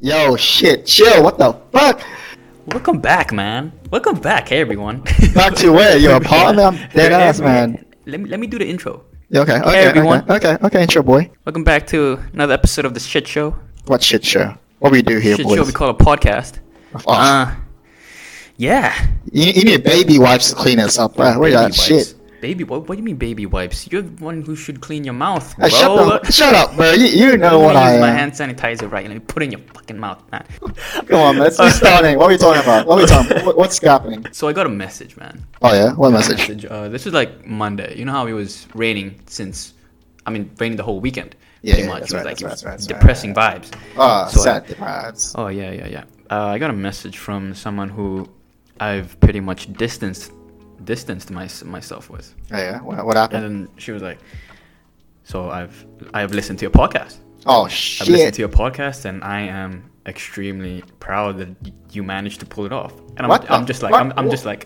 Yo, shit, chill. What the fuck? Welcome back, man. Welcome back, hey everyone. Back to where? Your apartment? I'm dead ass, man. Let me do the intro. Yeah, okay, Hey, everyone. okay, intro boy. Welcome back to another episode of the Shit Show. What shit show? What we do here, Shit boys? Show we call a podcast. Oh, Yeah. you need baby wipes to clean us up, bro. Where Baby that wipes. shit? Baby, what do you mean baby wipes? You're the one who should clean your mouth, Hey, bro. shut up, bro. You know what Let I me use my am. hand sanitizer right and put it in your fucking mouth, man. Come on, man. Let's starting. What are we talking about? What's happening? So I got a message, man. Oh yeah, what message? This was like Monday. You know how it was raining raining the whole weekend. Yeah, pretty yeah, much. that's It was right, like that's right. depressing vibes. Ah, So I- sad vibes. Oh yeah. I got a message from someone who I've pretty much distanced myself with, Oh, yeah, what happened? and then she was like, "So I've listened to your podcast. Oh I've listened shit! to your podcast, and I am extremely proud that you managed to pull it off." And What the I'm just like, fuck? I'm just like,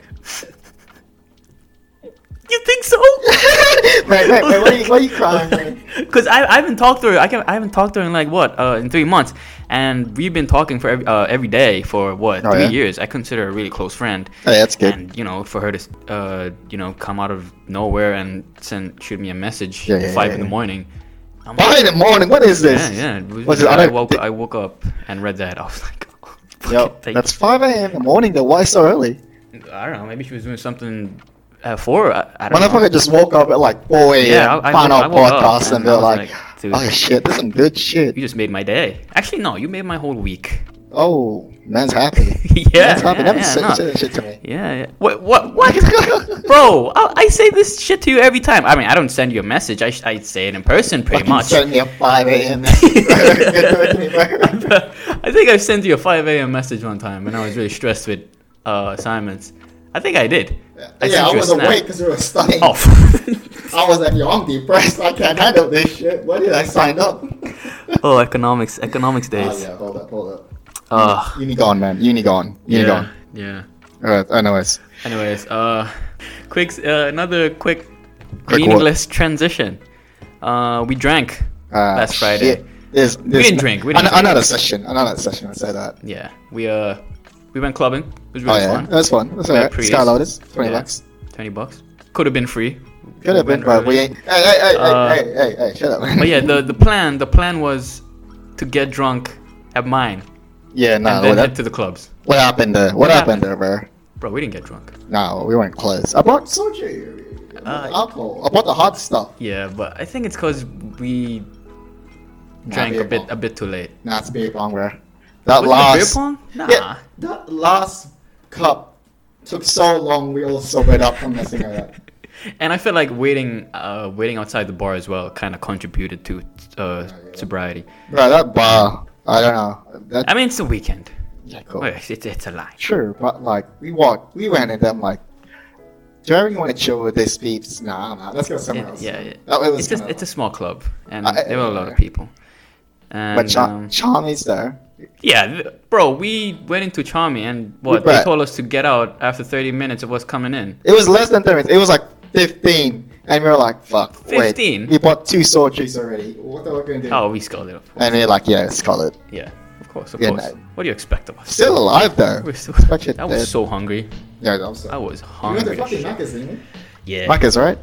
you think so? Wait, what are you crying? Man? Because I haven't talked to her. I haven't talked to her in like in 3 months, and we've been talking for every day for Oh, 3 yeah? years. I consider her a really close friend. Hey, that's good. And for her to come out of nowhere and shoot me a message Yeah, at yeah, 5 yeah, in the yeah. morning. I'm 5 in the morning. What is this? yeah. Was it- I woke up and read that. I was like, Yo, that's 5 a.m. in the morning. Though why so early? I don't know. Maybe she was doing something at 4. I don't know. Motherfucker just woke up at like 4 a.m. Yeah, I found woke- out I woke up podcast and and they're I was like, like, dude. oh shit, this is some good shit. You just made my day. Actually, no. You made my whole week. Oh, man's happy. Yeah, Man's happy. yeah, Never yeah, say no. that shit to me. Yeah. What? Bro, I say this shit to you every time. I mean, I don't send you a message. I say it in person pretty Fucking much. Send me a 5 a.m. I think I sent you a 5 a.m. message one time, and I was really stressed with assignments. I think I did. I sent you a was snap. awake because we were studying. Oh. I was like, yo, I'm depressed. I can't handle this shit. Why did I sign up? Oh, economics days. Oh, yeah, hold up. Ugh. Uni gone, man. Uni gone. Yeah. Alright, anyways. Anyways, another quick Quick meaningless transition. We drank last Friday. Shit. There's didn't drink, we didn't drink. Another session. I say that. Yeah, we went clubbing. It was Oh really yeah, fun. that's fun. That's We had alright. Prius. Sky Lotus, 20 Yeah. bucks. $20. Could have been free. Could have been, Went but we early. ain't. Hey, shut up, man. But yeah, the plan was to get drunk at mine Yeah, no. and then head to the clubs. What happened there? What happened there, bro? Bro, we didn't get drunk. No, we weren't close. I bought soju, alcohol. I bought the hot stuff. Yeah, but I think it's because we drank beer a pong. bit too late. Nah, it's beer pong, bro. That Was last. it beer pong? Nah. Yeah, that last cup took so long. We all sobered up from messing with that. And I feel like waiting outside the bar as well kind of contributed to sobriety. Bro, that bar. I don't know. That, I mean, it's a weekend. yeah, cool. Well, it's a lie. Sure, but like we went and them like, do you really want to chill with these peeps? Nah, let's go somewhere else. Yeah. That way was It's just kinda- it's a small club, and I- there were a lot yeah. of people. And But Charmy's there. yeah, bro, we went into Charmy, and what Right. they told us to get out after 30 minutes of us coming in. It was less than 30 minutes. It was like 15, and we were like, "Fuck, 15? Wait, we bought 2 sojus already. What the fuck are we gonna do?" Oh, we scored it. And we're like, "Yeah, let's call it." Yeah, of course. Yeah, What do you expect of us? Still alive though. We're still, Expect it I was dead. so hungry. Yeah, that was. I was You went hungry. to as fucking shit. Macca's, didn't you? Yeah. Macca's, right?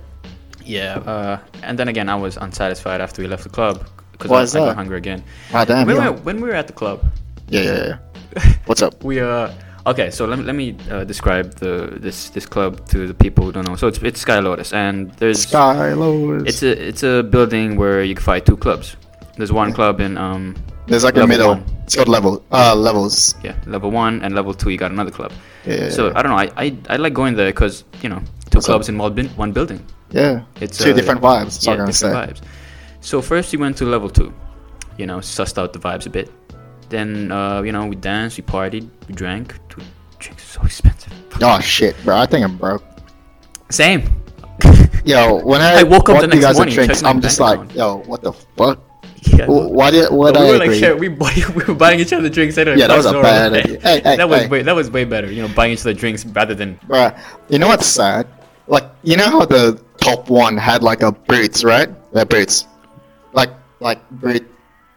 Yeah, and then again, I was unsatisfied after we left the club Why because is I got that? hungry again. Ah, damn. When we were at the club, Yeah. What's up? we okay. So let me describe this club to the people who don't know. So it's Sky Lotus, and there's Sky Lotus. it's a building where you can find 2 clubs. There's one club in There's like a level middle. 1. It's got levels. Yeah, level 1 and level 2. You got another club. Yeah. So I don't know. I like going there because 2 What's clubs in one building. Yeah. It's 2 different vibes. That's all I'm gonna different say. vibes. So first we went to level 2, sussed out the vibes a bit. Then we danced, we partied, we drank. Dude, drinks are so expensive. Oh shit, bro! I think I'm broke. Same. Yo, when I woke up bought the you next guys a morning, drink, checked my I'm just bank like, account. yo, what the fuck? Yeah, Why did we I were like agree? we were buying each other drinks. Yeah, that was a bad idea. Hey, that was hey. that was way better. Buying each other drinks rather than Bruh, you know what's sad? Like, you know how the top one had like a boots, right? They're boots. Like boot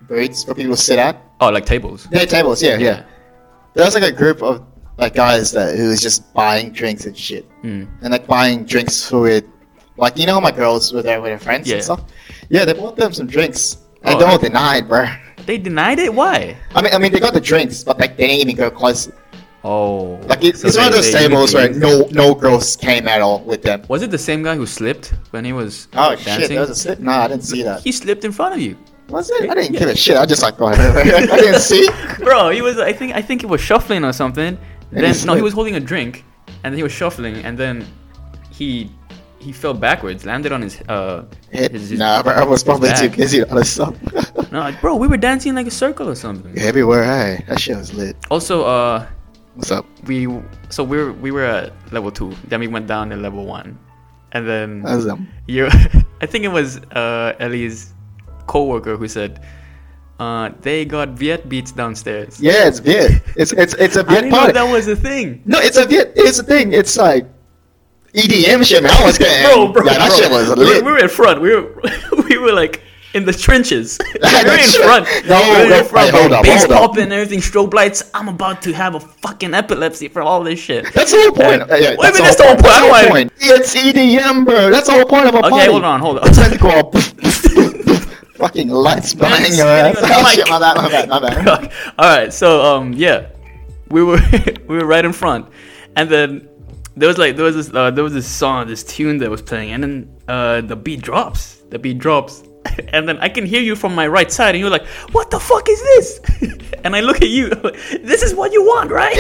booths for people to sit at. Oh, like tables. Yeah, tables. Yeah. There was like a group of like guys who was just buying drinks and shit, and like buying drinks with, like, you know, my girls were there with their friends and stuff. Yeah, they bought them some drinks, and they all denied, bro. They denied it? Why? I mean, they got the drinks, but like they didn't even go close. Oh. Like it's one of those tables where no girls came at all with them. Was it the same guy who slipped when he was Oh dancing? shit, there was a slip? No, I didn't see that. He slipped in front of you. Was it? I didn't give a shit. I just like, go ahead. I didn't see. Bro, he was. I think he was shuffling or something. Then he no, he slipped. was holding a drink, and then he was shuffling, and then he fell backwards, landed on his Nah, bro, I was probably too back. busy to other stuff. No, like, bro, we were dancing like a circle or something. Everywhere, hey, that shit was lit. Also, What's up? we were at level 2, then we went down to level 1, and then That was you, I think it was Ellie's co-worker who said they got Viet beats downstairs. Yeah, it's Viet. It's a I Viet didn't know party. that was a thing. No, it's a Viet. It's a thing. It's like EDM shit, man. I was getting, Bro, yeah, that bro. shit was we lit. were in front. We were like in the trenches. we were in That's front. No, we were in front. hold up, Bass hold up. popping, everything, strobe lights. I'm about to have a fucking epilepsy from all this shit. That's the whole point. Yeah, What do you mean that's the whole point? I don't That's the want- whole point. It's EDM, bro. That's the whole point of a party. Okay, hold on. It's meant to go all fucking lights behind your ass. spinning on the Oh, mic. shit, my bad. All right, so yeah, we were we were right in front, and then there was this song, this tune that was playing, and then the beat drops, and then I can hear you from my right side, and you're like, "What the fuck is this?" And I look at you, I'm like, "This is what you want, right?"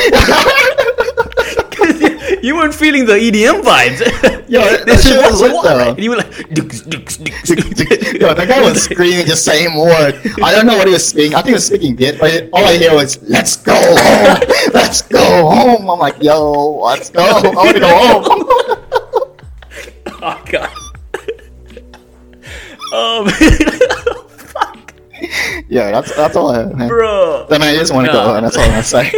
'Cause you weren't feeling the EDM vibes. Yo, that This is shit what was you lit, want, though. right? And you were like, "Dukes, dukes, dukes." Yo, that guy was screaming, just saying word. I don't know what he was speaking. I think he was speaking Viet, but all I hear was, "Let's go home, let's go home." I'm like, yo, let's go. I want to go home. Oh god. Fuck, Yeah, that's all I heard, man. bro. Then I just want to go Nah. home. That's all I'm gonna say.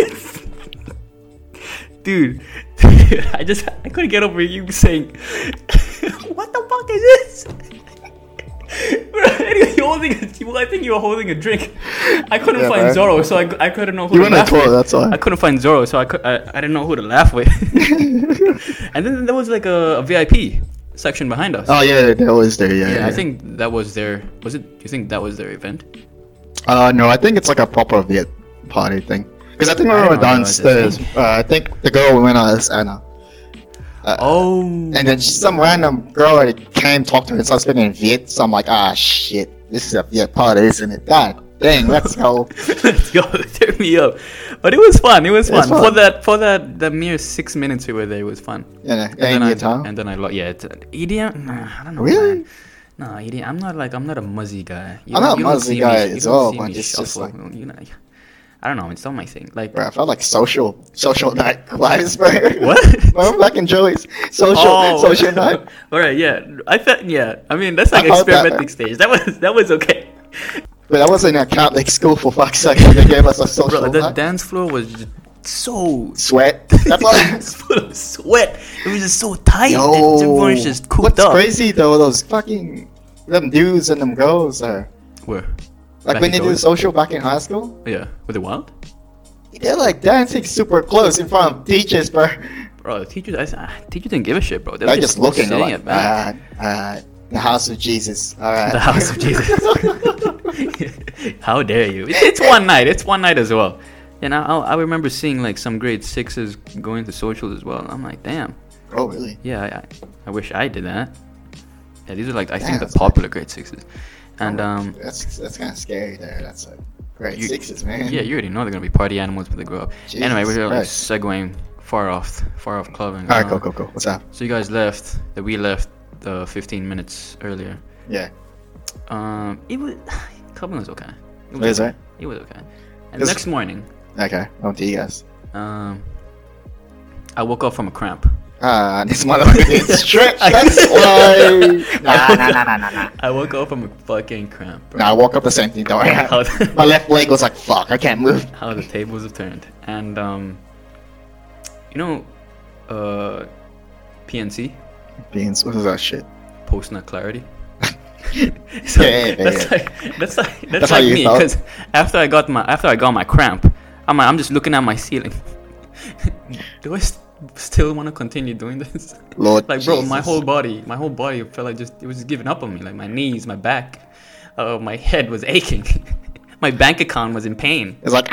Dude, I couldn't get over you saying, "What the fuck is this?" Bro, anyway, I think you were holding a drink. I couldn't Yeah, find man. Zoro, so I couldn't know who You to went on laugh tour, with. that's why. I couldn't find Zoro, so I didn't know who to laugh with. And then there was like a VIP section behind us. Oh yeah, that was there. Yeah, Yeah, I think that was their. Was it? Do you think that was their event? No, I think it's like a proper Viet party thing. Because I think when we were didn't realize downstairs, I think the girl we went on is Anna. Oh. And then some random girl that came talk to me and started speaking in Viet. So I'm like, ah, shit, this is a Viet party, isn't it? God dang, let's go. Let's go. Turn me up. But it was fun. It was fun. fun. For that mere 6 minutes we were there, it was fun. Yeah, And then I EDM. Nah, I don't know. Really? Man. Nah, EDM. I'm not a muzzy guy. I'm not a don't muzzy see guy you as don't well, see but me it's just shuffle, like- you know, I don't know. It's not my thing. Like, Bro, I felt like social night vibes, bro. What? Remember back in Joey's social night? All right. Yeah. I mean, that's like I felt that, experimenting man. stage. That was okay. But I was in a Catholic school for fuck's sake. They gave us a social Bro, the night. dance floor was just so Sweat. That's all. it's full of sweat. It was just so tight. Yo, and everyone's just cooped what's up. crazy though? Those fucking them dudes and them girls are Where? like Back when in they do Joey's? social back in high school. Yeah. Were they wild? They're like dancing super close in front of teachers, bro. Bro, the teachers didn't give a shit, bro. They They're were just looking sitting like, at back. the house of Jesus. All right. The house of Jesus. How dare you? It's one night. It's one night as well. And I remember seeing like some grade 6s going to socials as well. I'm like, damn. Oh really? Yeah, I wish I did that. Yeah, these are like I think Damn, the that's Oh, popular grade 6s. And That's kind of scary there. That's like grade You- sixes, man. yeah, you already know they're gonna be party animals when they grow up. Jesus Anyway, we're like Christ. segueing far off clubbing. All right, go. What's up? So you guys left. That we left 15 minutes earlier. Yeah. It was clubbing was okay. It was What is okay. it? It was okay. And It's- next morning, Okay. On to you guys. I woke up from a cramp. This motherfucker is stretched. That's why. Nah. I woke up from a fucking cramp, bro. Nah, I woke up the same thing. Don't worry. How, My left leg was like, fuck, I can't move. how the tables have turned. And you know, PNC, Beans, what is that shit? post nut clarity. So Yeah. that's how like you me, felt? because after I got my cramp, I'm just looking at my ceiling. Do I still want to continue doing this? Lord Like, bro, Jesus. my whole body felt like it was just giving up on me. Like my knees, my back, my head was aching. My bank account was in pain. It's like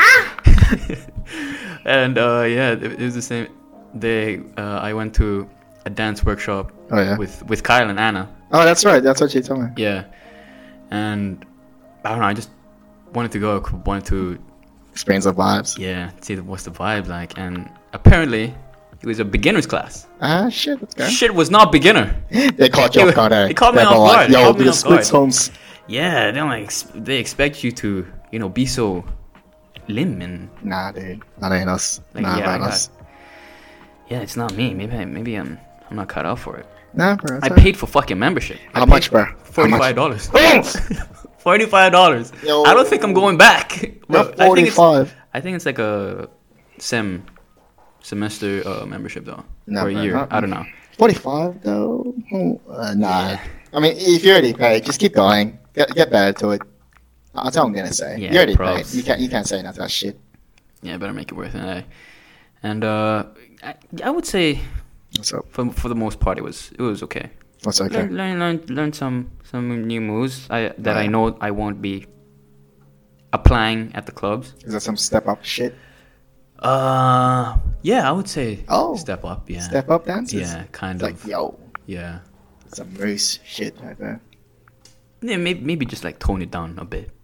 And yeah, it was the same day. I went to a dance workshop Oh, yeah. with Kyle and Anna. Oh, that's right. That's what you told me. Yeah, and I don't know. I just wanted to go. Wanted to Experience of vibes. see what's the vibe like. And apparently, it was a beginner's class. Ah, shit. Let's go. Shit was not beginner. They caught you off guard. They caught me They're off like, guard. They Yo, caught me do the off splits, guard. Holmes. Yeah, they expect you to be so limb and Nah, dude. That ain't us. like Nah, yeah, not us. it's not me. Maybe I'm not cut out for it. Nah, bro. I paid for fucking membership. How much, bro? How much? $45. Yo, $45. Yo. I don't think I'm going back. Bro, you're 45. I think it's like a semester membership though, No, for a bro, year. not- I don't know. 45 though? Nah. I mean, if you already paid, just keep going. Get better to it. That's all I'm gonna say. Yeah, you already props. paid. You can't say nothing about shit. Yeah, better make it worth it. Eh? And I would say What's up? for the most part it was okay. What's okay? Learn some new moves that I Right. know I won't be applying at the clubs. Is that some step up shit? Yeah, I would say Oh. step up. Yeah, Step up dances? Yeah, kind It's of. like, yo, Yeah, some moose shit right there. yeah, maybe just like tone it down a bit.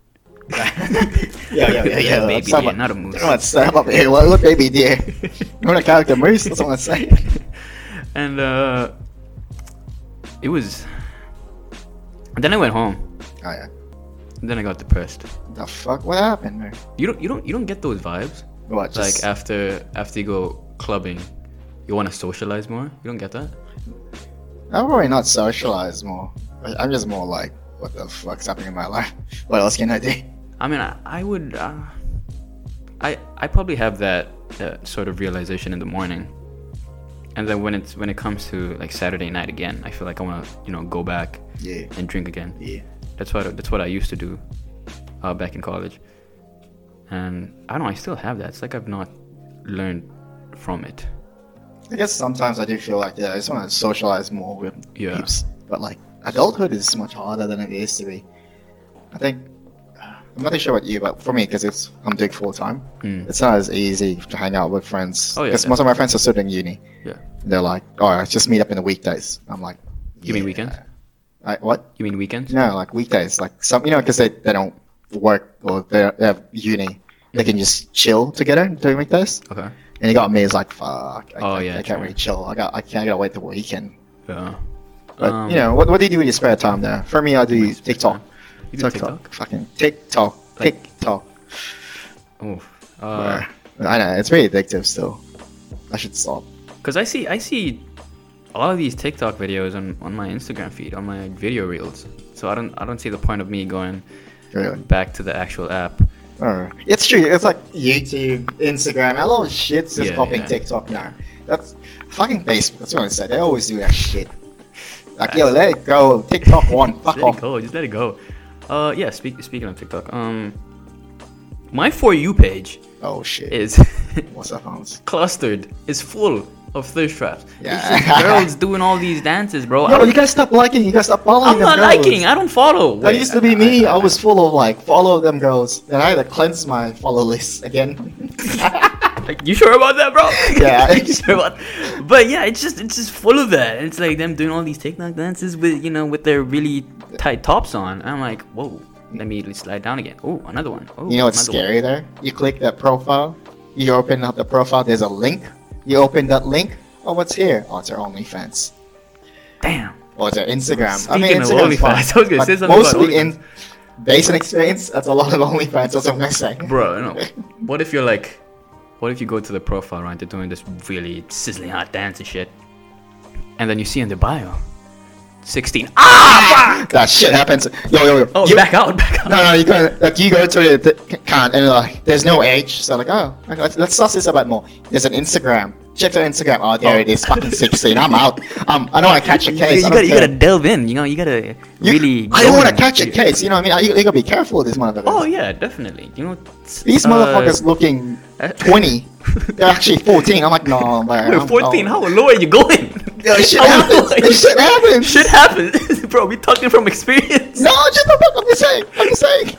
Yeah. Baby Step deer, up. not a moose. Come on, step up here. What baby deer? You want a character moose? That's what I'm saying. And it was. And then I went home. Oh yeah. And then I got depressed. The fuck? What happened, man? You don't get those vibes. What? Just, Like after you go clubbing, you want to socialize more. You don't get that. I'm probably not socialized more. I'm just more like, what the fuck's happening in my life? What else can I do? I mean, I would. I probably have that sort of realization in the morning, and then when it comes to like Saturday night again, I feel like I want to go back Yeah. and drink again. Yeah. That's what I used to do back in college, and I don't know. I still have that. It's like I've not learned from it. I guess sometimes I do feel like that. I just want to socialize more with Yeah. peeps. But like, adulthood is much harder than it used to be. I think, I'm not too sure about you, but for me, because I'm doing full time, it's not as easy to hang out with friends. Oh, yeah, Because most of my friends are studying uni. Yeah. They're like, oh, let's just meet up in the weekdays. I'm like, You mean yeah. weekends? What? You mean weekends? No, like weekdays. Like some, because they don't work or they have uni. They can just chill together during weekdays. Okay. And you got me as like, fuck. Oh, I yeah, can't true. really chill. I gotta wait the weekend. Yeah. But what do you do in your spare time there? For me, I do spare TikTok. time? You do TikTok? Fucking TikTok. Like- TikTok. Oh. I know it's very addictive still. I should stop. Cause I see a lot of these TikTok videos on my Instagram feed, on my video reels. So I don't see the point of me going Really. back to the actual app. It's true. It's like YouTube, Instagram. A lot of shit's just Yeah, popping yeah. TikTok now. That's fucking Facebook. That's what I said. They always do that shit. Like, yo, let it go. TikTok one. Fuck Let off. it go. Just let it go. Yeah. Speaking of TikTok, my For You page Oh shit. is What's up, Hans? clustered. Is full of thirst traps. Yeah. It's just girls doing all these dances, bro. Yo, you guys stop liking. You guys stop following I'm them not girls. liking. I don't follow. That used to be me. I was full of like follow them girls. Then I had to cleanse my follow list again. Like, you sure about that, bro? Yeah. You sure about? But yeah, it's just full of that. It's like them doing all these TikTok dances with their really tight tops on. And I'm like, whoa. Let me slide down again. Oh, another one. Oh, You know what's another one. scary there? You click that profile. You open up the profile. There's a link. You open that link. Oh, what's here? Oh, it's their OnlyFans. Damn. Or it's their Instagram. Speaking of Instagram's fine, OnlyFans, I was gonna but say something about mostly OnlyFans. in basic experience. That's a lot of OnlyFans. That's what I'm gonna say. Bro, no. What if you go to the profile, right? They're doing this really sizzling hot dance and shit. And then you see in the bio, 16. Ah! That shit happens. Yo. Oh, back out. No, you go to the account and like, there's no age. So like, oh, okay, let's suss this a bit more. There's an Instagram. Check their Instagram. Oh, there it is. Fucking 16. I'm out. I don't want to catch a case. You gotta delve in. You gotta really. I don't want to catch a case. You know what I mean? You gotta be careful with these motherfuckers. Oh yeah, definitely. These motherfuckers looking 20. They're actually 14. I'm like, no, man. 14? How low are you going? Yo, shit happens. Shit happens. Bro, we talking from experience. No, just the fuck. I'm just saying.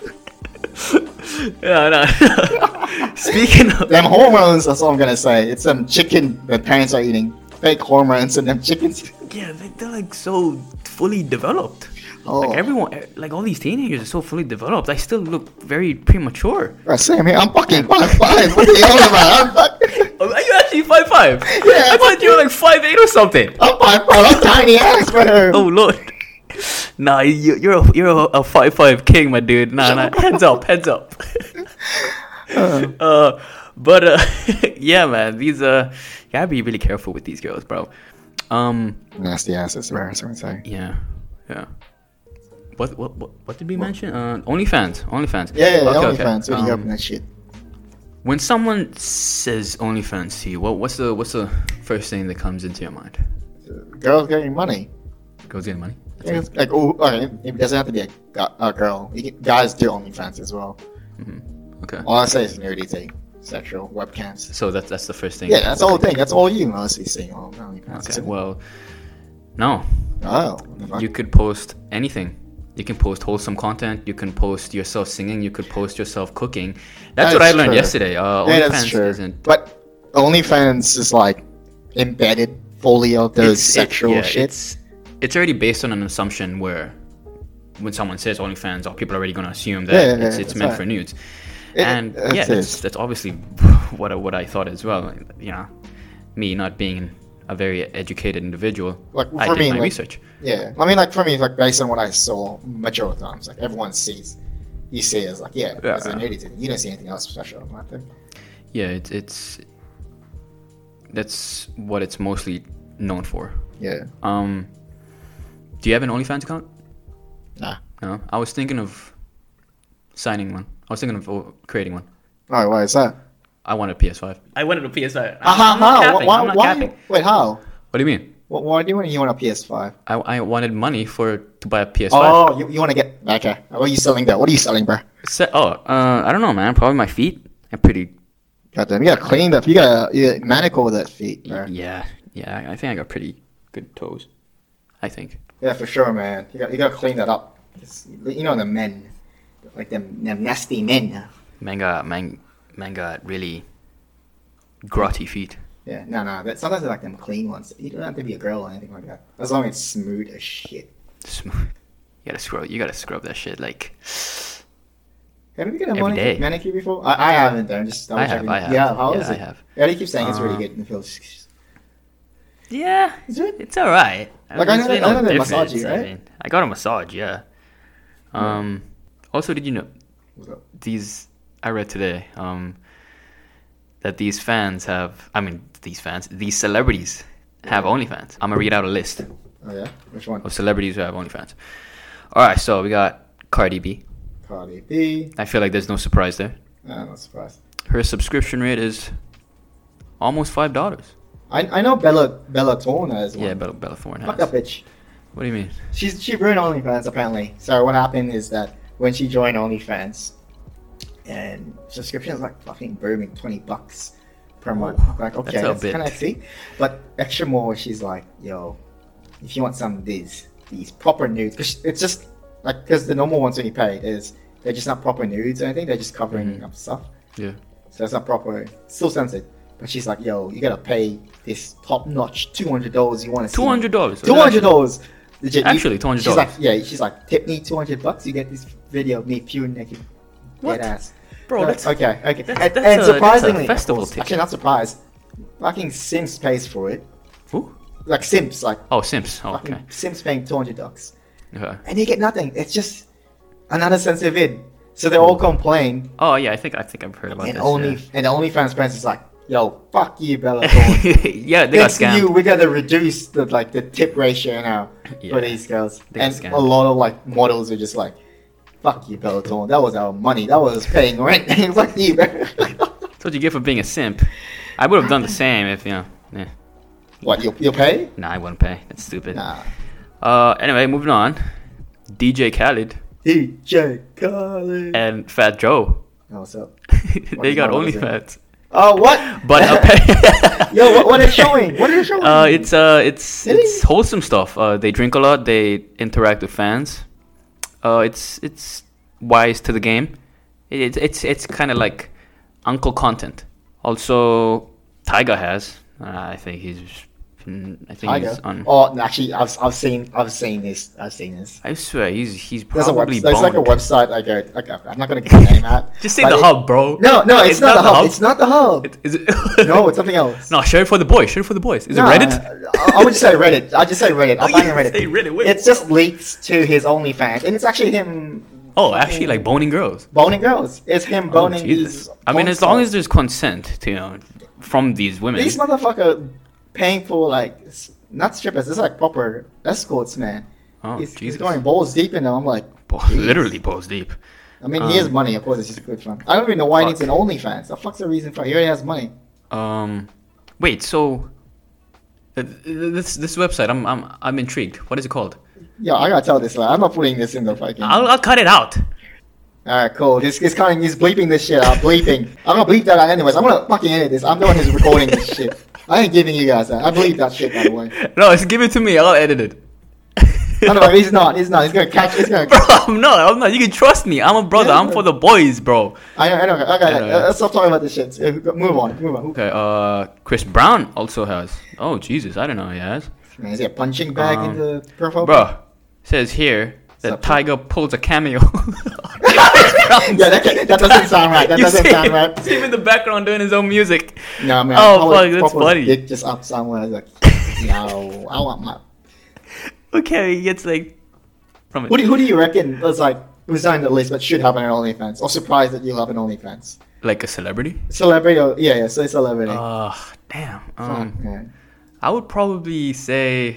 No. Speaking of them hormones, that's all I'm gonna say. It's some chicken that parents are eating. Fake hormones and them chickens. Yeah, they're like so fully developed. Oh. Like everyone, like all these teenagers are so fully developed. I still look very premature. Same here. I'm fucking 5'5". What are you talking about? Are you actually 5'5"? Yeah. I thought you were like 5'8" or something. I'm 5'5". I'm tiny ass, bro. Oh lord. Nah, you're a 5'5" king, my dude. Nah. Heads up. But yeah, man. These you gotta be really careful with these girls, bro. Nasty asses, bro. That's what I'm saying. Yeah. What did we mention? OnlyFans. Yeah, okay, OnlyFans. What do you open that shit? When someone says OnlyFans to you, what's the first thing that comes into your mind? Girls getting money. Girls getting money. Yeah, it's like, it doesn't have to be a girl. Guys do OnlyFans as well. Mm-hmm. Okay. All I say is nudity, sexual webcams. So that's the first thing. Yeah, that's the whole thing. That's all you mostly see on OnlyFans. Okay. Well, no. Oh. You could post anything. You can post wholesome content. You can post yourself singing. You could post yourself cooking. That's what I learned yesterday. That's true. But OnlyFans is like embedded fully of those sexual shit. It's already based on an assumption where when someone says OnlyFans, people are already going to assume that it's meant for nudes. That's obviously what I thought as well. You know, me not being a very educated individual, I did my research. Yeah, I mean, like for me, like based on what I saw, majority of times, like everyone sees, you see it as like, it's a nudity. You don't see anything else special, I think. Yeah, it's that's what it's mostly known for. Yeah. Do you have an OnlyFans account? Nah. No, I was thinking of signing one. I was thinking of creating one. Oh, why is that? I wanted a PS5. I wanted a PS5. I'm not capping. Wait, how? What do you mean? Why do you want a PS5? I wanted money to buy a PS5. Oh, you want to get... Okay. What are you selling there? What are you selling, bro? I don't know, man. Probably my feet. I'm pretty... Goddamn, you gotta clean that. You gotta manicure that feet, bro. Yeah. I think I got pretty good toes. I think. Yeah, for sure, man. You gotta clean that up. You know the men, like them nasty men. Man got really grotty feet. Yeah, no. But sometimes they're like them clean ones. You don't have to be a girl or anything like that. As long as it's smooth as shit. Smooth. You gotta scrub that shit like. Have you get a manicure before? I haven't. I'm just. I have. Yeah, how is it? I have. Yeah, they keep saying it's really good and feels. Yeah, it's alright. Like I know they massage you, right? I mean, I got a massage, yeah. Also, did you know I read today that these celebrities have OnlyFans. I'm gonna read out a list. Oh yeah, which one? Of celebrities who have OnlyFans. All right, so we got Cardi B. I feel like there's no surprise there. No, not surprised. Her subscription rate is almost $5. I know Bella Thorne as well. Yeah, Bella Thorne has. Fuck that bitch. What do you mean? She ruined OnlyFans apparently. So what happened is that when she joined OnlyFans, and subscription is like fucking booming, $20 per month. Like okay, that's kind of see. But extra more, she's like, yo, if you want some of these proper nudes, because it's just like because the normal ones when you pay they're just not proper nudes or anything. They're just covering up stuff. Yeah. So it's not proper. Still censored. But she's like, yo, you gotta pay this top-notch $200 you want to see. $200? $200! Legit, actually, $200. She's like, tip me $200, you get this video of me pure naked. What? Dead ass. Bro, that's... Okay. That's surprisingly, a festival ticket. Actually, not surprised. Fucking Simps pays for it. Who? Like Simps, like... Oh, Simps. Oh, okay. Simps paying $200. Okay. And you get nothing. It's just another censored vid. So they all complain. Oh, yeah, I think I've heard about this. And the OnlyFans parents is like, yo, fuck you, Bella Thorne. Yeah, they got Thanks to scammed. you, we gotta reduce the tip ratio now for these girls. They got And scammed. a lot of like models are just like, fuck you, Bella Thorne. That was our money. That was paying rent. Fuck you, bro. That's what you get for being a simp. I would have done the same if, you know. Yeah. What, you'll pay? Nah, I wouldn't pay. That's stupid. Nah. Anyway, moving on. DJ Khaled DJ Khaled. and Fat Joe. Oh, what's up? They got what is it? OnlyFans. Oh, what? But Yo, what are they showing? What are they showing? It's wholesome stuff. They drink a lot. They interact with fans. It's wise to the game. It's kind of like uncle content. Also, Tyga has. I think he's on. Oh, actually, I've seen this. I swear he's There's probably there's like a boned. website. Okay, I'm not gonna get the name out. Just say but the hub, bro. No, it's not the hub. It's not the hub. Is it? No, it's something else. No, share it for the boys. Share it for the boys. Is No, it Reddit? I would just say Reddit. I'll just say Reddit. I'll find it on Reddit. Say Reddit. Wait. It's just leaks to his OnlyFans, and it's actually him. Oh, actually, like boning girls. Boning girls. It's him Oh, boning Jesus. these. I mean, porn as long stars. as there's consent to from these women. These motherfucker paying for like not strippers. It's like proper escorts, man. Oh, he's Jesus. going balls deep in them. I'm like, Literally balls deep. I mean, he has money. Of course, it's just good fun. I don't even know why he needs an OnlyFans. The fuck's the reason for it? He already has money. Wait. So, this website, I'm intrigued. What is it called? Yo, I gotta tell this. I'm not putting this in the fucking. I'll cut it out. Alright, cool. He's bleeping this shit out. Bleeping. I'm gonna bleep that out anyways. I'm gonna fucking edit this. I'm the one who's recording this shit. I ain't giving you guys that. I bleep that shit, by the way. No, just give it to me. I'll edit it. No, he's not. He's gonna catch. He's gonna. Bro, I'm not. You can trust me. I'm a brother. Yeah, I'm for the boys, bro. I know. Okay, Yeah. let's stop talking about this shit. Move on. Okay. Chris Brown also has. Oh Jesus, I don't know. He has. Man, is he a punching bag in the profile? Bro, says here that What's up, Tiger pulls a cameo. Yeah, that doesn't sound right. That You doesn't see, sound right. see him in the background doing his own music. No, man. Oh, I would fuck, that's proper funny. Dick just up somewhere. Like, no, I want my. Okay, he gets like from it. Who do you reckon was like who's on the list but should have an OnlyFans? Or surprised that you have an OnlyFans? Like a celebrity? Celebrity? Or, yeah, so celebrity. Damn. Fuck, man. I would probably say.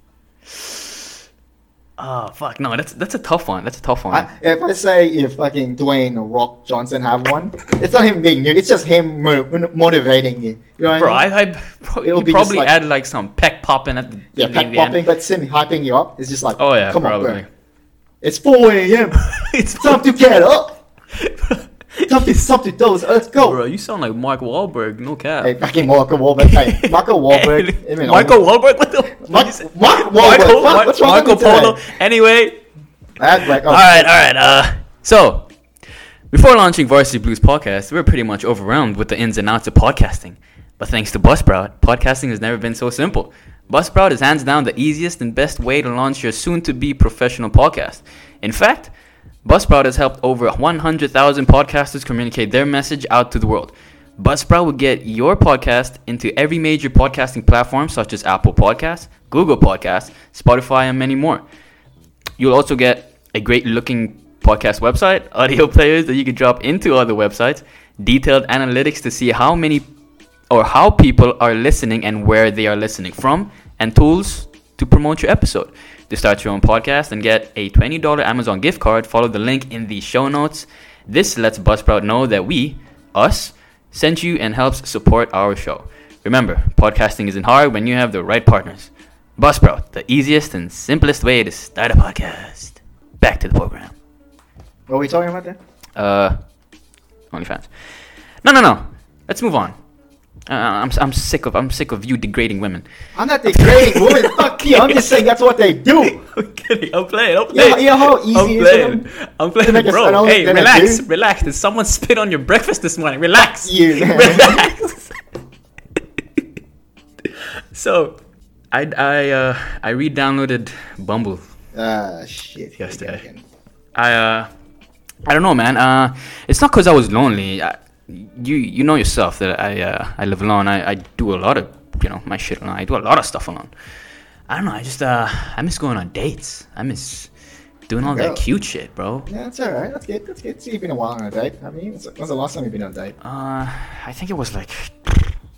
Oh fuck! No, that's a tough one. That's a tough one. If I say if fucking Dwayne or Rock Johnson have one, it's not him being new. It's just him motivating you. You know what Bro, I mean? It'll you be probably just like- add like some peck popping at the Yeah, the peck end. popping, but Sim hyping you up. It's just like, Oh yeah, come probably. on, bro. It's 4 a.m. It's Time to get up. Time to doze. Let's go. Bro, you sound like Mark Wahlberg. No cap. Hey, fucking Michael Wahlberg. Hey, Michael Wahlberg. I mean, Michael Wahlberg? What the? Mark Wahlberg. Michael, What's wrong Marco with you today? Polo. Anyway, That's like, oh, all right. So before launching Varsity Blues podcast, we were pretty much overwhelmed with the ins and outs of podcasting. But thanks to Buzzsprout, podcasting has never been so simple. Buzzsprout is hands down the easiest and best way to launch your soon-to-be professional podcast. In fact, Buzzsprout has helped over 100,000 podcasters communicate their message out to the world. Buzzsprout will get your podcast into every major podcasting platform such as Apple Podcasts, Google Podcasts, Spotify, and many more. You'll also get a great-looking podcast website, audio players that you can drop into other websites, detailed analytics to see how people are listening and where they are listening from, and tools to promote your episode. To start your own podcast and get a $20 Amazon gift card, follow the link in the show notes. This lets Buzzsprout know that us, sent you and helps support our show. Remember, podcasting isn't hard when you have the right partners. Buzzsprout, the easiest and simplest way to start a podcast. Back to the program. what are we talking about there? OnlyFans. No. Let's move on. I'm sick of you degrading women. I'm not degrading women. Fuck you. I'm just saying that's what they do. I'm kidding. I'm playing. You know how easy it is for them I'm to make playing, a bro. son Hey, than a relax. dude? Relax. Did someone spit on your breakfast this morning? Relax. You, man. Relax. So, I re-downloaded Bumble Shit. yesterday. I don't know, man. It's not because I was lonely. You know yourself that I live alone. I do a lot of my shit alone. I do a lot of stuff alone. I don't know. I miss going on dates. I miss doing all that cute shit, bro. Yeah, that's alright. That's good. See, you've been a while on a date. I mean, when's the last time you've been on a date? I think it was like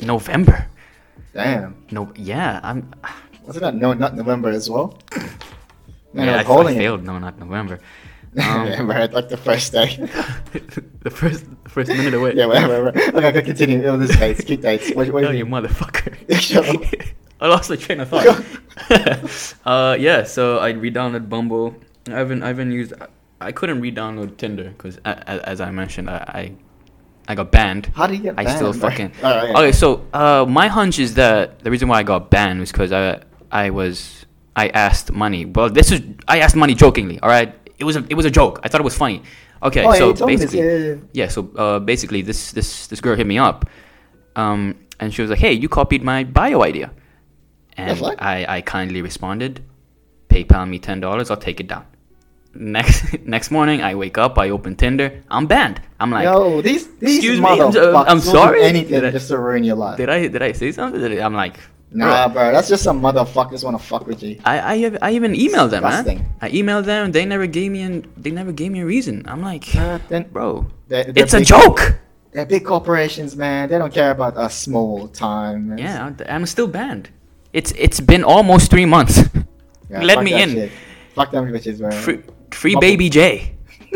November. Damn. No, yeah, I'm. Wasn't that not November as well? Man, Yeah, I was I failed. it. No, not November. Right, like the first day. the first minute away. Yeah, whatever. Okay, continue. Oh, this dates. Keep dates. What No, do you mean? motherfucker. Shut up. I lost my train of thought. Yeah, so I re-downloaded Bumble. I haven't used. I couldn't re-download Tinder because, as I mentioned, I got banned. How did you get banned? I still bro? fucking. Oh, yeah. Okay, so my hunch is that the reason why I got banned was because I asked money. Well, I asked money jokingly. All right, it was a joke. I thought it was funny. Okay, Oh, yeah, so you told me this, basically, yeah. So basically, this girl hit me up, and she was like, "Hey, you copied my bio idea," and fuck? I kindly responded, "PayPal me $10. I'll take it down." Next morning, I wake up, I open Tinder, I'm banned. I'm like, Yo, these excuse me, motherfuckers I'm will do sorry. anything Did I- just to ruin your life. did I say something? I'm like, Nah, bro, that's just some motherfuckers want to fuck with you. I even emailed them, man. Disgusting. I emailed them. They never gave me a reason. I'm like, Then bro, they're it's a big- joke. They're big corporations, man. They don't care about us small time. Yeah, I'm still banned. It's been almost 3 months. Yeah, Let fuck me that in. shit. Fuck them bitches, bro. Free Bubble. baby J.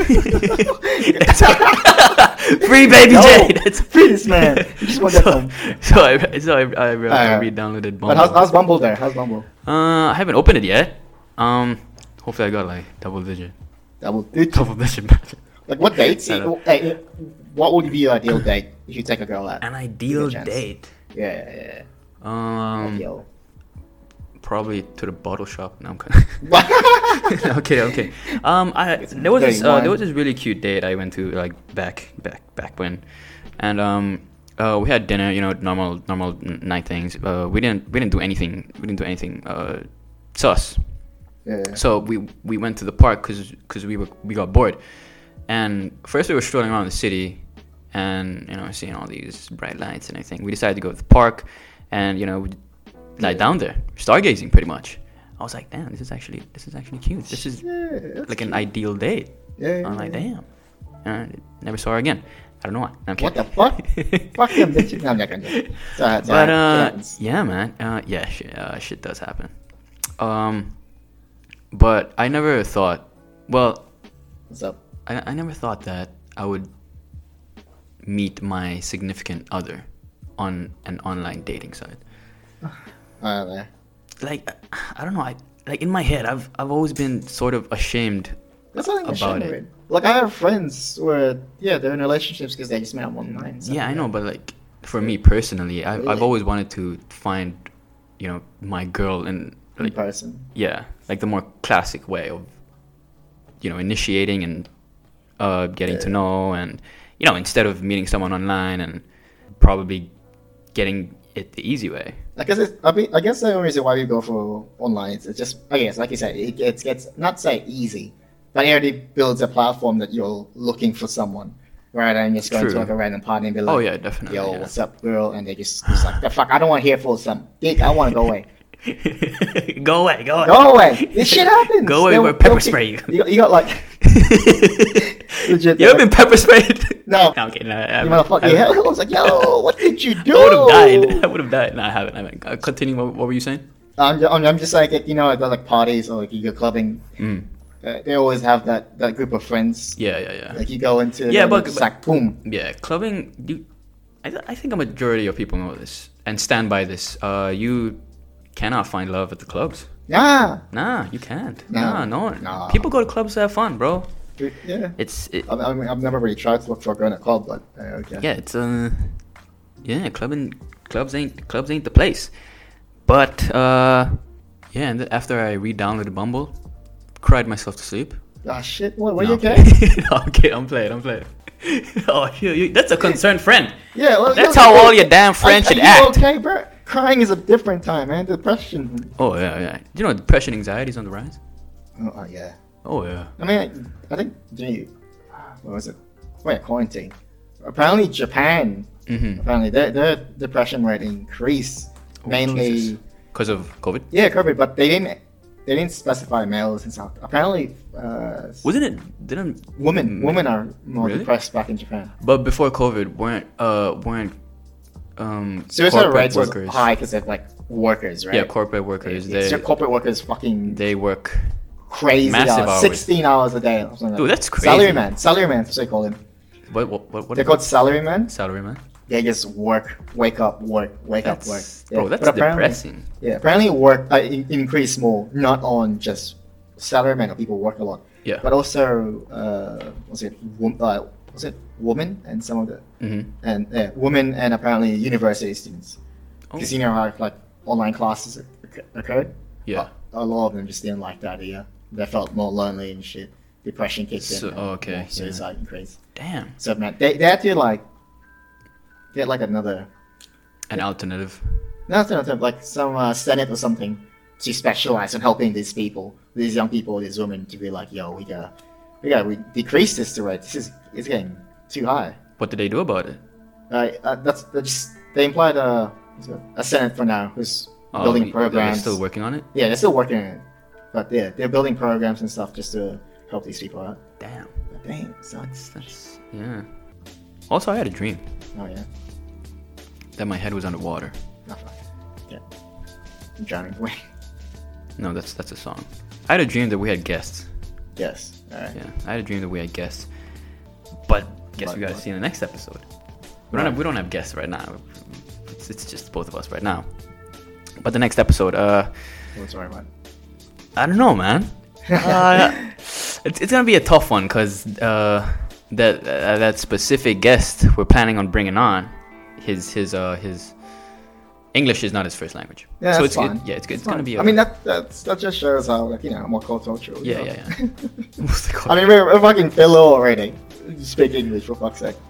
Free baby No, J. That's free this man. You just want that so, some. so I re-downloaded Bumble. But how's Bumble there? How's Bumble? I haven't opened it yet. Hopefully I got like double digit match. Like what dates? I don't- Hey, what would be your ideal date if you take a girl out? An ideal Chance. date. Yeah. Um, Ideal. probably to the bottle shop. No, I'm kidding. Okay. There was this really cute date I went to like back when, and we had dinner. You know, normal night things. We didn't do anything. Sus. Yeah. So we went to the park because we got bored, and first we were strolling around the city, and seeing all these bright lights and everything. We decided to go to the park, and we lie down there, stargazing pretty much. I was like, damn, this is actually cute. This is like an ideal date. Yeah. I'm like, damn. And never saw her again. I don't know why. I'm What kidding. the fuck? Fuck them bitches. No, I'm not gonna do it. It's But alright. It yeah, man. Shit does happen. But I never thought. Well, What's up? I never thought that I would meet my significant other on an online dating site. There. Like, I don't know. In my head, I've always been sort of ashamed That's nothing about ashamed of it. Like I have friends where they're in relationships because they just met up online. Yeah, I know, but like for me personally, I've Really? always wanted to find, my girl in In like person. like the more classic way of, initiating and getting to know, and instead of meeting someone online and probably getting it the easy way. I guess the only reason why we go for online is it's just, I guess, like you said, it gets not say easy, but it already builds a platform that you're looking for someone, rather than just going True. to like a random party and be like, Oh yeah, definitely. yo, yeah. what's up, girl? And they just like, the fuck, I don't want to hear for some dick. I want to go away. Go away. Go away. This shit happens. Go away, we'll pepper spray you. You got like legit. You ever been pepper sprayed? No. No, okay, no, I You haven't. motherfucker. Yeah, I was like, yo, what did you do? I would have died. No, I haven't. Continue. What were you saying? I'm just like, at like parties or like you go clubbing. They always have that group of friends. Yeah. Like you go into Yeah, and but- it's like boom. Yeah, clubbing. I think a majority of people know this and stand by this. You cannot find love at the clubs. Yeah. Nah, you can't. No. No. People go to clubs to have fun, bro. Yeah. I I've never really tried to look for a girl in a club, but okay. Yeah, it's clubs ain't the place. But and then after I re-downloaded Bumble, cried myself to sleep. Ah shit. What? Were No, you I'm okay? kidding. No, I'm kidding. I'm playing. Oh, that's a concerned friend. Yeah. Well, That's you're how okay. all your damn friends should Are act. you okay, bro? Crying is a different time, man. Depression. Oh yeah. Do you know depression, anxiety is on the rise? Oh yeah. Oh yeah. I mean, I think, what was it? Wait, quarantine. Apparently, Japan. Apparently, their depression rate increased mainly. Because of COVID? Yeah, COVID, but they didn't specify males and stuff. Apparently, Wasn't it? Didn't women are more Really? depressed back in Japan. But before COVID, weren't Suicide corporate rates was workers. high because of like workers, right? Yeah, corporate workers. So corporate workers fucking They work. crazy massive hours. 16 hours a day. Or something Dude, like that's crazy. Salaryman, that's what they call him. What They're called salarymen. salary, man? They just wake up, work. Bro, that's But apparently- depressing. Yeah, apparently work increase more, not on just salarymen or people who work a lot, Yeah. but also was it women and some of the women and apparently university students. Oh. Because you know how like online classes occurred. Yeah. A lot of them just didn't like that idea. They felt more lonely and shit. Depression kicked in. So- and okay, more yeah. suicide and crazy. Damn. So man, they had to like get like another. An alternative. Not like some senate or something to specialize in helping these people, these young people, these women to be like, yo, we gotta decrease this rate. It's getting too high. What did they do about it? They implied a senate for now who's building They're programs. still working on it. Yeah, they're still working on it, but yeah, they're building programs and stuff just to help these people out. Damn. But dang, son. That's yeah. Also, I had a dream Oh yeah, that my head was underwater. oh, fuck. Yeah, I'm drowning away. No, that's a song. I had a dream that we had guests. Yes, all right. Yeah, I had a dream that we had guests. But guess But we gotta what? see in the next episode. Right. We don't have guests right now. It's just both of us right now. But the next episode, What's right, man? I don't know, man. It's gonna be a tough one because that specific guest we're planning on bringing on, his English is not his first language. Yeah, so that's it's fine. good. Yeah, it's good. It's Fine. gonna be. I mean, that just shows how like more cultural. Yeah, you know? yeah. What's it I called? mean, we're fucking fellow already. You speak English for fuck's sake.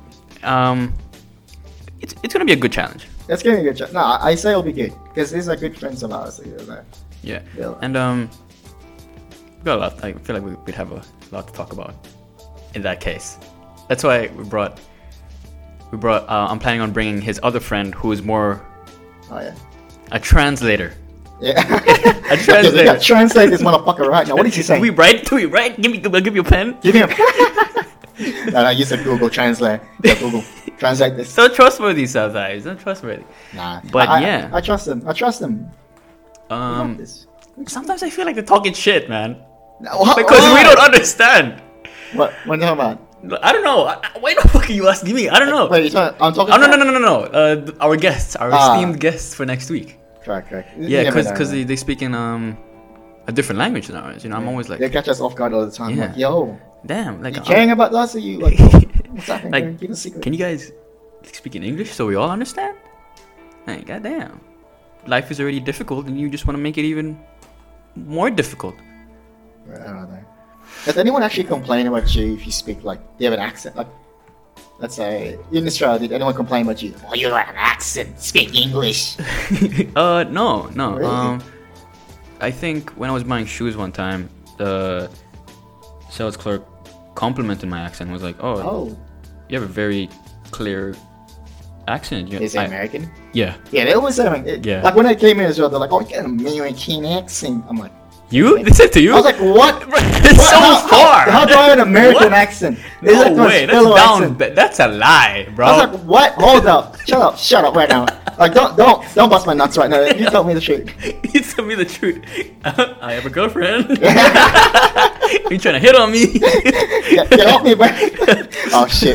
It's gonna be a good challenge. That's gonna be a good job. No, I say it'll be good because these are good friends of ours. You know, Yeah. Yeah. And we got a lot. I feel like we'd have a lot to talk about in that case. That's why we brought. I'm planning on bringing his other friend, who is more Oh yeah. a translator. Yeah. A translator. Yeah, translate this motherfucker right now. What did you say? Do we write? I'll give you a pen. Give me a. No, I use a Google Translate. Yeah, Google translate this. So trustworthy sometimes. Not trustworthy. Nah. But yeah. I trust them. I trust them. We got this. Sometimes I feel like they're talking shit, man. No, Because why? we don't understand. What are you talking about? I don't know. Why the fuck are you asking me? I don't know. Wait, I'm talking. Oh no. Our guests, our esteemed guests for next week. Correct. Yeah, You never because know. they speak in a different language than ours. You know, I'm always like, They catch us off guard all the time. Yeah. Like, yo, damn, like, you caring about us or you like? What's happening? like, Keep a secret. can you guys speak in English so we all understand? Hey, goddamn, life is already difficult, and you just want to make it even more difficult. I don't know. Does anyone actually complain about you if you speak like you have an accent? Like, let's say in Australia, did anyone complain about you? Oh, you have an accent. Speak English. No. Really? I think when I was buying shoes one time, the sales clerk complimented my accent. Was like, Oh, you have a very clear accent. is it American? Yeah. Yeah, they always say like, Yeah. like when I came in as well, they're like, oh, you got an American accent. I'm like, You? They said to you? I was like, what? It's What? so far. How do I have an American What? accent? It's No like my way. That's fellow down. accent. That's a lie, bro. I was like, what? Hold up. Shut up right now. Like, don't bust my nuts right now. You tell me the truth. You tell me the truth. I have a girlfriend. You trying to hit on me? Get off me, bro. Oh shit.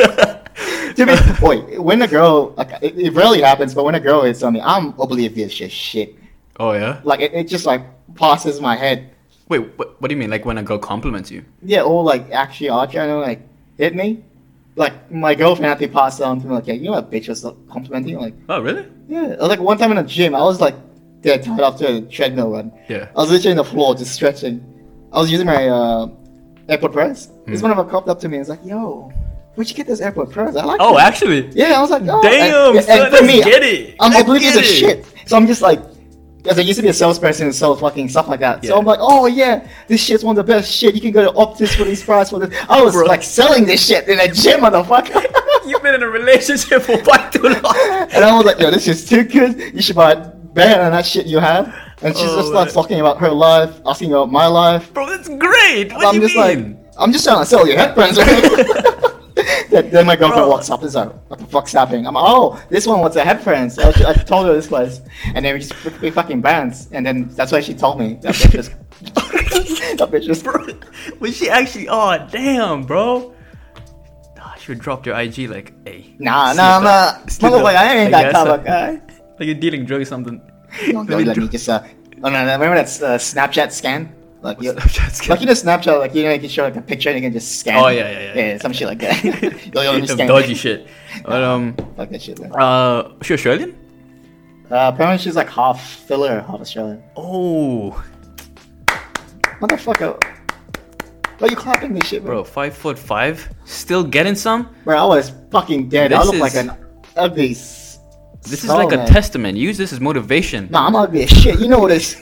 Wait, when a girl, like, it rarely happens, but when a girl hits on me, I'm oblivious to shit. Oh yeah. Like, it just like passes my head. Wait, what do you mean? Like when a girl compliments you? Yeah, or like actually are trying to like hit me. Like my girlfriend had to pass it on to me, like, yeah, you know what bitch was complimenting you? Like, Oh really? yeah. Like one time in the gym, I was like dead tired after a treadmill run. Yeah. I was literally on the floor just stretching. I was using my AirPod Pros. This one of them copped up to me and was like, yo, where'd you get this AirPod Pros? I like Oh, them." actually. Yeah, I was like, oh. Damn, and son, for me, let's get it. I'm Let's oblivious get as it. shit. So I'm just like, because I used to be a salesperson and sell fucking stuff like that. So Yeah. I'm like, oh yeah, this shit's one of the best shit. You can go to Optus for this price for this. I was Bro. like selling this shit in a gym, motherfucker. You've been in a relationship for far too long. And I was like, yo, this is too good. You should buy it better than that shit you have. And she Oh, just starts man. talking about her life, asking about my life. Bro, that's great. What I'm do you just mean? like, I'm just trying to sell you headphones. They're Then my girlfriend Bro. walks up and is like, what the fuck's happening? I'm like, oh, this one wants a headphones. I told her this place. And then we fucking bounced. And then that's why she told me. That bitch is... that bitch is... Bro, was she actually? Oh damn, bro. She would drop your IG like, hey. Nah. Stood Motherfucker, up, I ain't I that guess, type of guy. Like you're dealing drugs or something. Oh, let me just... oh, no, remember that Snapchat scan? Like, Snapchat scan? Like, Snapchat, like, you can show, like, a picture and you can just scan. Oh, yeah. Some shit like that. You'll Some scan. dodgy shit. But, Fuck that shit, man. she Australian? Apparently she's, like, half filler, half Australian. Oh, Motherfucker. Why are you clapping this shit, bro, 5'5", still getting some. Bro, I was fucking dead. I This look like is- an ugly. This is like a testament. Use this as motivation. Nah, I'm ugly as shit. You know what it is.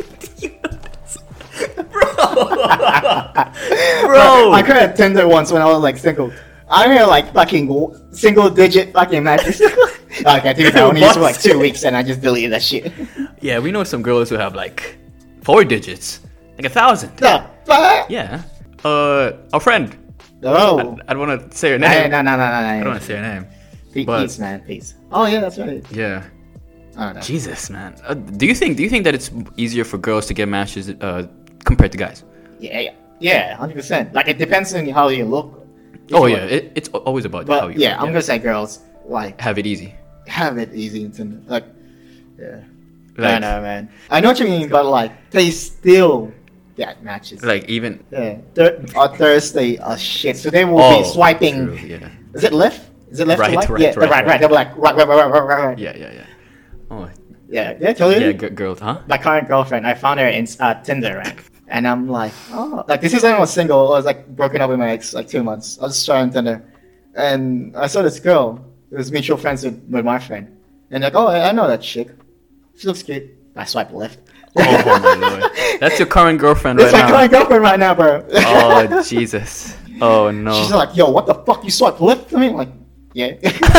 Bro. I created Tinder once when I was like single. I had like fucking single digit fucking matches. Okay, I think I only used it for like 2 weeks and I just deleted that shit. Yeah, we know some girls who have like 4 digits, like 1,000. The fuck? Yeah. Our friend. Oh. I don't want to say her name. No. I don't want to say her name. but- Peace, man. Peace. Oh, yeah, that's right. Yeah. I don't know. Jesus, man. Do you think that it's easier for girls to get matches compared to guys? Yeah, 100%. Like, it depends on how you look. Oh yeah, it's always about how But you. yeah, look, I'm gonna say girls, like, have it easy. have it easy in Tinder. Like, yeah. I Like, know, man. I know what you mean, but like, they still get matches. like even. Yeah. Thursday are shit, so they will Oh, be swiping. true, yeah. Is it left? Is it left Right, to right? right, Yeah, right. They'll be like, right. Yeah. Oh, Yeah, totally. yeah, girls, huh? My current girlfriend, I found her in Tinder, right? And I'm like, oh, like this is when I was single. I was like broken up with my ex like 2 months. I was just trying Tinder, and I saw this girl. It was mutual friends with my friend, and like, oh, I know that chick. She looks cute. I swipe left. Oh my lord, that's your current girlfriend That's right my now. current girlfriend right now, bro. Oh Jesus. Oh no. She's like, yo, what the fuck? You swipe left to me? I'm like, yeah.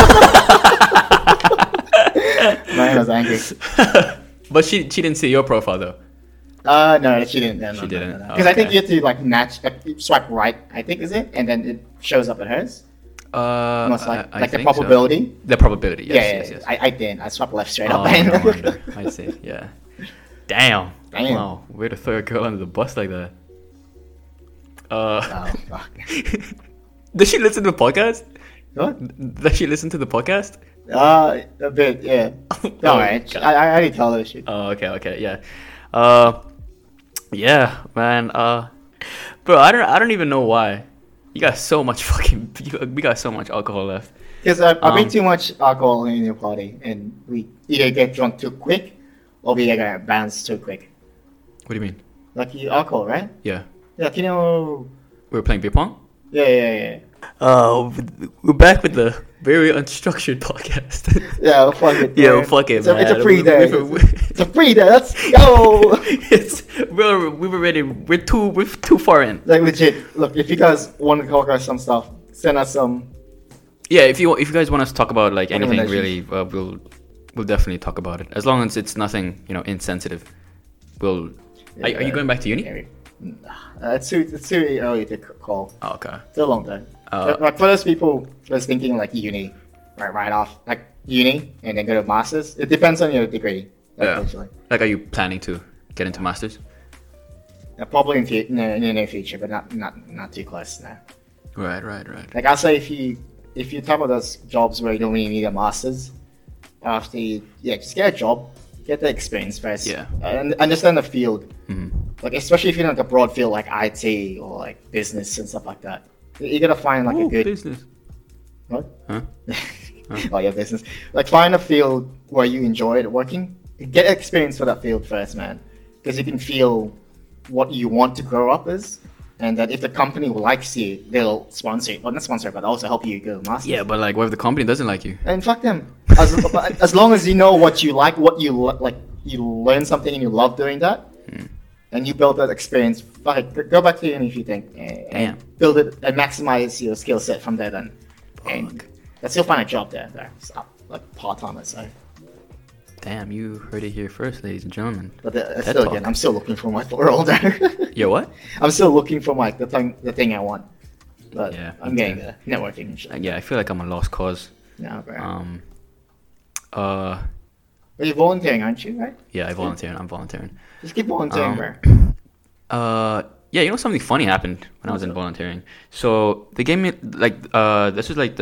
Man, I was angry. But she didn't see your profile though. No, she didn't. No, She didn't. Because I think Okay. you have to like match, swipe right. I think is it, and then it shows up at hers. Most I like the think so. probability. The probability. Yes, yes. I didn't. I swipe left straight Oh, up. no wonder. I see. Yeah. Damn. Damn. Wow. We're the third girl under the bus like that. Oh, fuck. Does she listen to the podcast? What? Does she listen to the podcast? A bit, yeah. Oh, Alright, God. I already told her shit. Oh, okay, yeah. Yeah, man. Bro, I don't even know why. You got so much fucking. We got so much alcohol left. Because I bring too much alcohol in your party, and we either get drunk too quick, or we get bounced too quick. What do you mean? Like you alcohol, right? Yeah. Yeah, you know. We were playing beer pong. Yeah. We're back with the very unstructured podcast. Yeah, well, fuck it. Yeah, man. fuck it, It's a man. free day. We- It's a free day. Let's go. we were ready. We're too far in. Like legit. Look, if you guys want to talk about some stuff, send us some. Yeah, if you guys want us to talk about like anything really, Recommendations. we'll definitely talk about it. As long as it's nothing, insensitive. Are you going back to uni? It's too early to call. Oh, okay. It's a long time. Like for those people just thinking like uni, right off, like uni and then go to masters. It depends on your degree. Yeah. Actually. Like, are you planning to get into masters? Probably in the near future, but not too close now. Right. Like I'll say if you type of those jobs where you don't really need a masters, after just get a job, get the experience first. Yeah. And understand the field. Mhm. Like especially if you're in like a broad field like IT or like business and stuff like that. You gotta find like a good business. what? Huh? Oh yeah, business. Like find a field where you enjoy it working. Get experience for that field first, man. Because you can feel what you want to grow up as. And that if the company likes you, they'll sponsor you. Well, not sponsor, but also help you go masters. Yeah, but like, what if the company doesn't like you? And fuck them. As long as you know what you like, like, you learn something and you love doing that, and you build that experience. Fuck it, go back to uni if you think, and build it and maximize your skill set from there. Then, and let's still find a job there. Like part time, let's say. Damn, you heard it here first, ladies and gentlemen. But TED still, Talk. again, I'm still looking for my 4-year-old. Yeah, what? I'm still looking for the thing I want. But Yeah, I'm getting there. Networking and shit. Yeah, I feel like I'm a lost cause. No, bro. Uh, But you're volunteering, aren't you? Right? yeah, I'm volunteering. Just keep volunteering, bro. Yeah, you know, something funny happened when I was in volunteering. So they gave me this was like the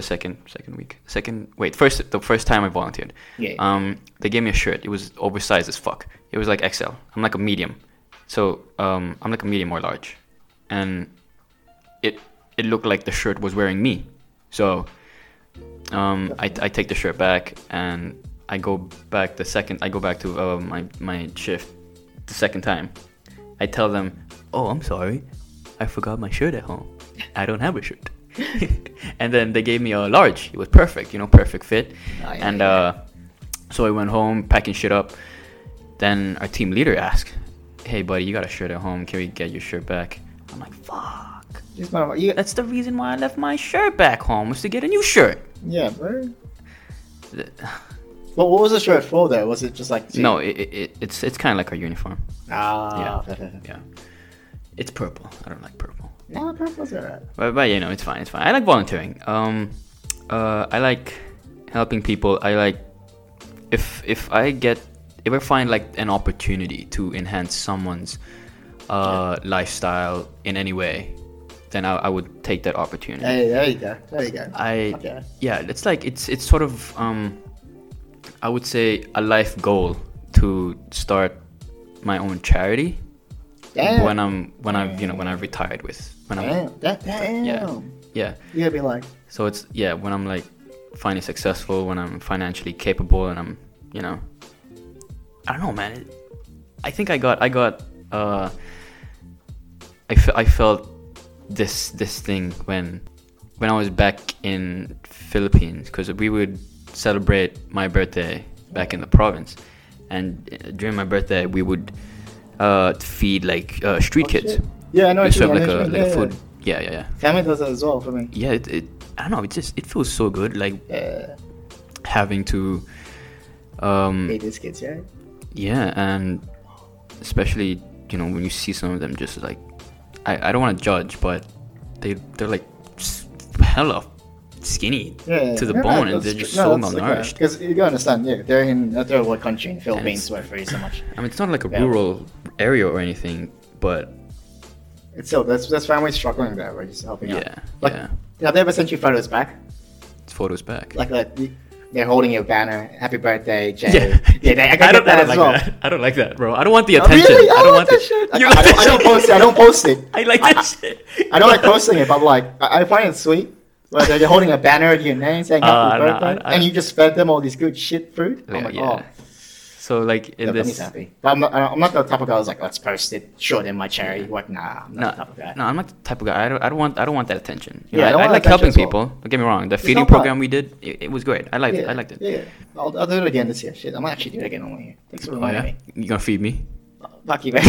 first time I volunteered. Yeah. They gave me a shirt. It was oversized as fuck. It was like XL. I'm like a medium. So I'm like a medium or large, and it looked like the shirt was wearing me. So I take the shirt back and I go back to my shift the second time. I tell them, "Oh, I'm sorry, I forgot my shirt at home. I don't have a shirt." And then they gave me a large. It was perfect, you know, perfect fit. And so I went home, packing shit up. Then our team leader asked, "Hey, buddy, you got a shirt at home. Can we get your shirt back?" I'm like, "Fuck. That's the reason why I left my shirt back home, was to get a new shirt." Yeah, bro. Well, what was the shirt for, though? Was it just like... No, it's kind of like our uniform. Ah. Yeah. It's purple. I don't like purple. No, purple's alright. But you know, it's fine. I like volunteering. I like helping people. I like if I find like an opportunity to enhance someone's lifestyle in any way, then I would take that opportunity. Hey, there you go. Yeah, it's like it's sort of I would say a life goal to start my own charity. Damn. When I've retired Damn. Yeah. You gotta be like... So it's when I'm like finally successful, when I'm financially capable, and I'm, you know, I don't know, man. I think I felt this thing when I was back in Philippines, because we would celebrate my birthday back in the province, and during my birthday we would feed like street kids. Shit. Yeah, I know. We serve like a food. Yeah. Family does that as well for me. Yeah, I don't know. It feels so good, like having to Feed these kids, right? Yeah, and especially, you know, when you see some of them just like, I don't want to judge, but they're like hella skinny to the bone, and they're just so malnourished. Because you gotta understand, they're in a third world country in Philippines where it varies so much. I mean, it's not like a rural area or anything, but it's still there's families struggling there. We're just helping out. Like, yeah. Have they ever sent you photos back? It's photos back. Like they're holding your banner, "Happy Birthday, Jay." Yeah, I don't like well. That. I don't like that, bro. I don't want the attention. Really? I don't want that shit. I don't post it. I like that shit. I don't like posting it, but like I find it sweet. Where they're holding a banner with your name saying "Happy Birthday," and you just fed them all this good shit food. I'm like, oh. So like in this, happy. But I'm not the type of guy who's like, let's post it, show them my charity work. Nah, I'm not the type of guy. No, I'm not the type of guy. I don't want that attention. You know, I like helping people. Don't get me wrong. The feeding program we did, it was great. I liked it. Yeah, I'll do it again this year. Shit, I might actually do it again on here. Thanks for reminding me. You gonna feed me? Fuck you, man.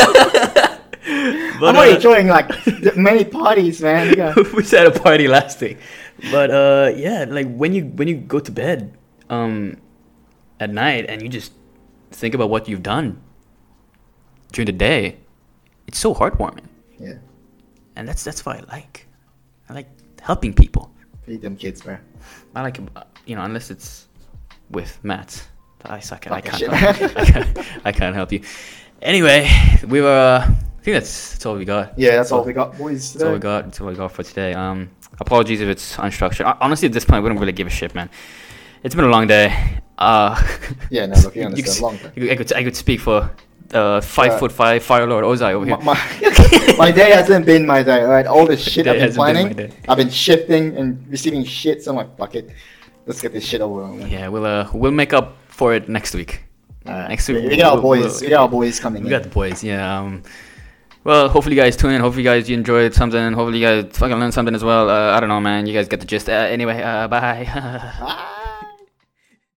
I'm already enjoying like many parties, man. We just had a party last week, but like when you go to bed at night and you just think about what you've done during the day, it's so heartwarming. Yeah, and that's what I like helping people. Feed them kids, man. I like, unless it's with Matt. I can't help you. Anyway, we were. I think that's all we got. Yeah, that's all we got, boys. That's all we got for today. Apologies if it's unstructured. Honestly, at this point, we don't really give a shit, man. It's been a long day. Yeah, no, look, you understand. Long day. I could speak for 5'5" Fire Lord Ozai over here. My day hasn't been my day. All right, all the shit I've been planning, I've been shifting and receiving shit. So I'm like, fuck it, let's get this shit over with. Yeah, we'll make up for it next week. Next week we got our boys. We got our boys coming. We got the boys. Yeah. Well, hopefully you guys tune in. Hopefully you guys enjoyed something. Hopefully you guys fucking learned something as well. I don't know, man. You guys get the gist. Anyway, bye.